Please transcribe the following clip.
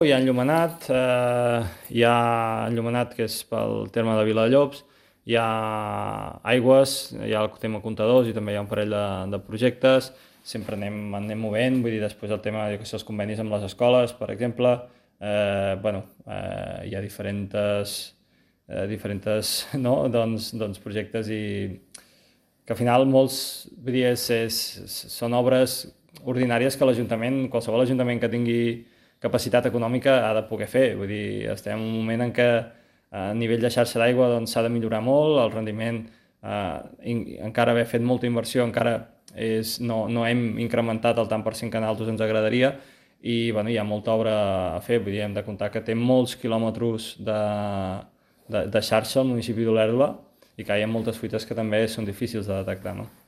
Hi ha enllumenat, hi ha enllumenat que és pel terme de Vilallops, hi ha aigües, hi ha el tema comptadors i també hi ha un parell de projectes, sempre anem movent, vull dir, després el tema de els convenis amb les escoles, per exemple, hi ha diferents no? Projectes i que al final molts, vull dir, són obres ordinàries que l'Ajuntament, qualsevol Ajuntament que tingui capacitat econòmica ha de poder fer. Vull dir, estem en un moment en què a nivell de xarxa d'aigua s'ha de millorar molt, el rendiment, encara haver fet molta inversió, encara no hem incrementat el tant per cent que a nosaltres ens agradaria i hi ha molta obra a fer. Vull dir, hem de comptar que té molts quilòmetres de xarxa al municipi d'Olèrdola i que hi ha moltes fuites que també són difícils de detectar. No?